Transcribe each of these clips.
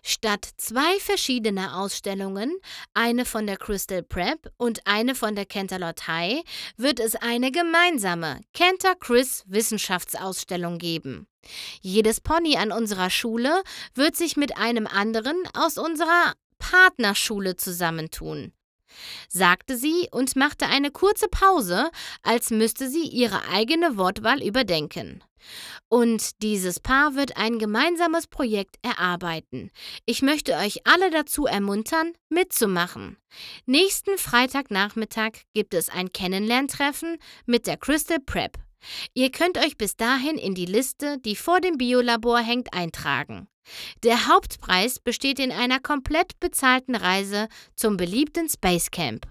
Statt 2 verschiedener Ausstellungen, eine von der Crystal Prep und eine von der Canterlot High, wird es eine gemeinsame Canter-Chris-Wissenschaftsausstellung geben. Jedes Pony an unserer Schule wird sich mit einem anderen aus unserer Partnerschule zusammentun, sagte sie und machte eine kurze Pause, als müsste sie ihre eigene Wortwahl überdenken. Und dieses Paar wird ein gemeinsames Projekt erarbeiten. Ich möchte euch alle dazu ermuntern, mitzumachen. Nächsten Freitagnachmittag gibt es ein Kennenlerntreffen mit der Crystal Prep. Ihr könnt euch bis dahin in die Liste, die vor dem Biolabor hängt, eintragen. Der Hauptpreis besteht in einer komplett bezahlten Reise zum beliebten Space Camp.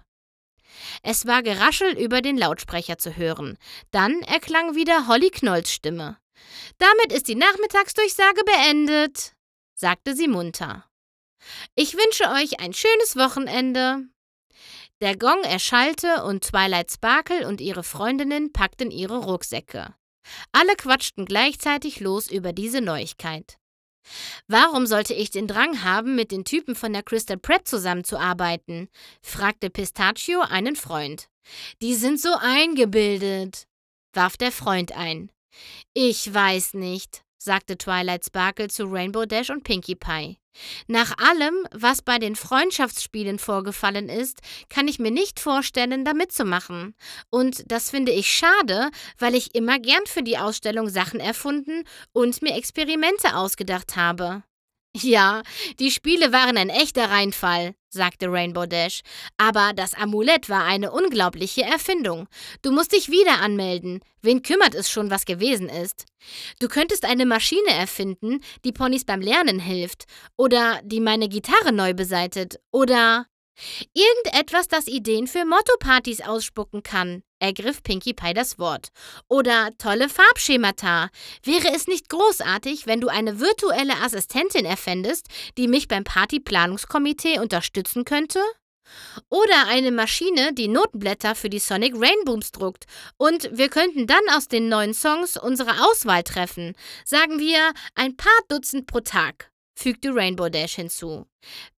Es war Geraschel über den Lautsprecher zu hören. Dann erklang wieder Holly Knolls Stimme. »Damit ist die Nachmittagsdurchsage beendet«, sagte sie munter. »Ich wünsche euch ein schönes Wochenende.« Der Gong erschallte und Twilight Sparkle und ihre Freundinnen packten ihre Rucksäcke. Alle quatschten gleichzeitig los über diese Neuigkeit. »Warum sollte ich den Drang haben, mit den Typen von der Crystal Prep zusammenzuarbeiten?« fragte Pistachio einen Freund. »Die sind so eingebildet«, warf der Freund ein. »Ich weiß nicht«, sagte Twilight Sparkle zu Rainbow Dash und Pinkie Pie. »Nach allem, was bei den Freundschaftsspielen vorgefallen ist, kann ich mir nicht vorstellen, da mitzumachen. Und das finde ich schade, weil ich immer gern für die Ausstellung Sachen erfunden und mir Experimente ausgedacht habe.« »Ja, die Spiele waren ein echter Reinfall«, sagte Rainbow Dash. »Aber das Amulett war eine unglaubliche Erfindung. Du musst dich wieder anmelden. Wen kümmert es schon, was gewesen ist? Du könntest eine Maschine erfinden, die Ponys beim Lernen hilft. Oder die meine Gitarre neu beseitigt. Oder irgendetwas, das Ideen für Motto-Partys ausspucken kann«, ergriff Pinkie Pie das Wort. »Oder tolle Farbschemata. Wäre es nicht großartig, wenn du eine virtuelle Assistentin erfändest, die mich beim Partyplanungskomitee unterstützen könnte? Oder eine Maschine, die Notenblätter für die Sonic Rainbooms druckt. Und wir könnten dann aus den neuen Songs unsere Auswahl treffen. Sagen wir ein paar Dutzend pro Tag«, fügte Rainbow Dash hinzu.